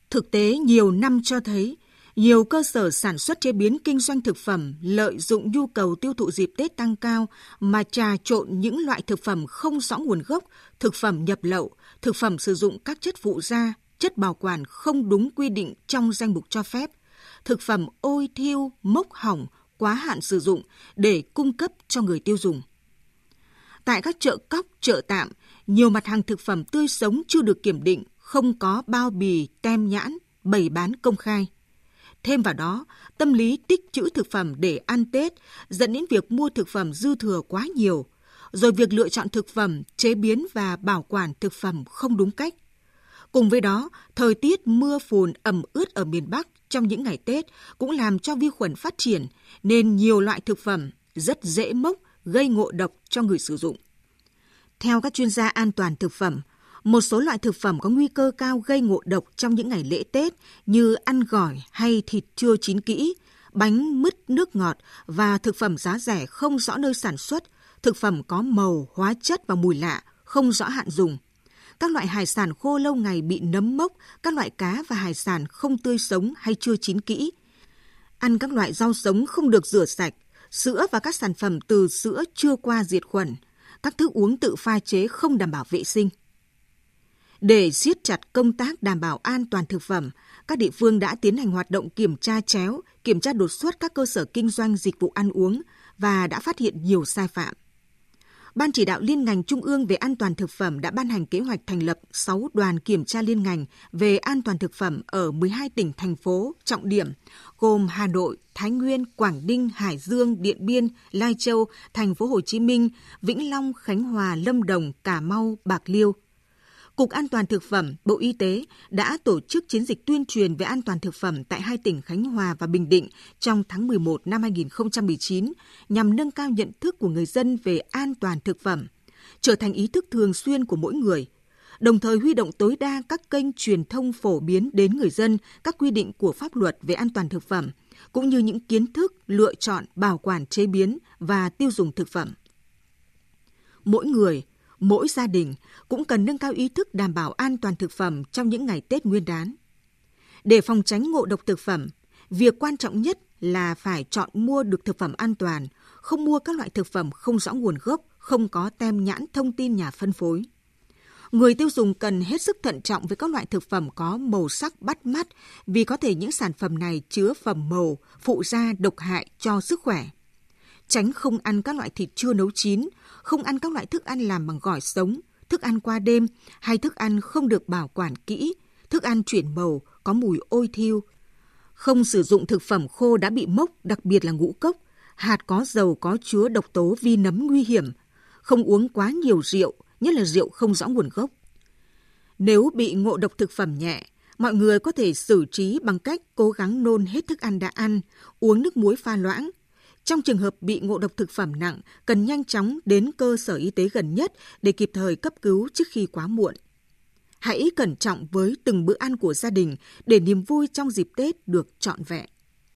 Thực tế nhiều năm cho thấy, nhiều cơ sở sản xuất chế biến kinh doanh thực phẩm lợi dụng nhu cầu tiêu thụ dịp Tết tăng cao mà trà trộn những loại thực phẩm không rõ nguồn gốc, thực phẩm nhập lậu, thực phẩm sử dụng các chất phụ gia, chất bảo quản không đúng quy định trong danh mục cho phép, thực phẩm ôi thiêu, mốc hỏng, quá hạn sử dụng để cung cấp cho người tiêu dùng. Tại các chợ cóc, chợ tạm, nhiều mặt hàng thực phẩm tươi sống chưa được kiểm định, không có bao bì, tem nhãn, bày bán công khai. Thêm vào đó, tâm lý tích trữ thực phẩm để ăn Tết dẫn đến việc mua thực phẩm dư thừa quá nhiều, rồi việc lựa chọn thực phẩm, chế biến và bảo quản thực phẩm không đúng cách. Cùng với đó, thời tiết mưa phùn ẩm ướt ở miền Bắc trong những ngày Tết cũng làm cho vi khuẩn phát triển, nên nhiều loại thực phẩm rất dễ mốc, gây ngộ độc cho người sử dụng. Theo các chuyên gia an toàn thực phẩm, một số loại thực phẩm có nguy cơ cao gây ngộ độc trong những ngày lễ Tết như ăn gỏi hay thịt chưa chín kỹ, bánh mứt nước ngọt và thực phẩm giá rẻ không rõ nơi sản xuất, thực phẩm có màu, hóa chất và mùi lạ, không rõ hạn dùng. Các loại hải sản khô lâu ngày bị nấm mốc, các loại cá và hải sản không tươi sống hay chưa chín kỹ. Ăn các loại rau sống không được rửa sạch, sữa và các sản phẩm từ sữa chưa qua diệt khuẩn, các thức uống tự pha chế không đảm bảo vệ sinh. Để siết chặt công tác đảm bảo an toàn thực phẩm, các địa phương đã tiến hành hoạt động kiểm tra chéo, kiểm tra đột xuất các cơ sở kinh doanh dịch vụ ăn uống và đã phát hiện nhiều sai phạm. Ban chỉ đạo liên ngành Trung ương về an toàn thực phẩm đã ban hành kế hoạch thành lập 6 đoàn kiểm tra liên ngành về an toàn thực phẩm ở 12 tỉnh, thành phố trọng điểm, gồm Hà Nội, Thái Nguyên, Quảng Ninh, Hải Dương, Điện Biên, Lai Châu, Thành phố Hồ Chí Minh, Vĩnh Long, Khánh Hòa, Lâm Đồng, Cà Mau, Bạc Liêu. Cục An toàn thực phẩm, Bộ Y tế đã tổ chức chiến dịch tuyên truyền về an toàn thực phẩm tại 2 tỉnh Khánh Hòa và Bình Định trong tháng 11 năm 2019 nhằm nâng cao nhận thức của người dân về an toàn thực phẩm, trở thành ý thức thường xuyên của mỗi người, đồng thời huy động tối đa các kênh truyền thông phổ biến đến người dân các quy định của pháp luật về an toàn thực phẩm, cũng như những kiến thức lựa chọn, bảo quản, chế biến và tiêu dùng thực phẩm. Mỗi người, mỗi gia đình cũng cần nâng cao ý thức đảm bảo an toàn thực phẩm trong những ngày Tết Nguyên đán. Để phòng tránh ngộ độc thực phẩm, việc quan trọng nhất là phải chọn mua được thực phẩm an toàn, không mua các loại thực phẩm không rõ nguồn gốc, không có tem nhãn thông tin nhà phân phối. Người tiêu dùng cần hết sức thận trọng với các loại thực phẩm có màu sắc bắt mắt vì có thể những sản phẩm này chứa phẩm màu, phụ gia độc hại cho sức khỏe. Tránh không ăn các loại thịt chưa nấu chín, không ăn các loại thức ăn làm bằng gỏi sống, thức ăn qua đêm hay thức ăn không được bảo quản kỹ, thức ăn chuyển màu, có mùi ôi thiêu. Không sử dụng thực phẩm khô đã bị mốc, đặc biệt là ngũ cốc, hạt có dầu có chứa độc tố vi nấm nguy hiểm. Không uống quá nhiều rượu, nhất là rượu không rõ nguồn gốc. Nếu bị ngộ độc thực phẩm nhẹ, mọi người có thể xử trí bằng cách cố gắng nôn hết thức ăn đã ăn, uống nước muối pha loãng. Trong trường hợp bị ngộ độc thực phẩm nặng, cần nhanh chóng đến cơ sở y tế gần nhất để kịp thời cấp cứu trước khi quá muộn. Hãy cẩn trọng với từng bữa ăn của gia đình để niềm vui trong dịp Tết được trọn vẹn.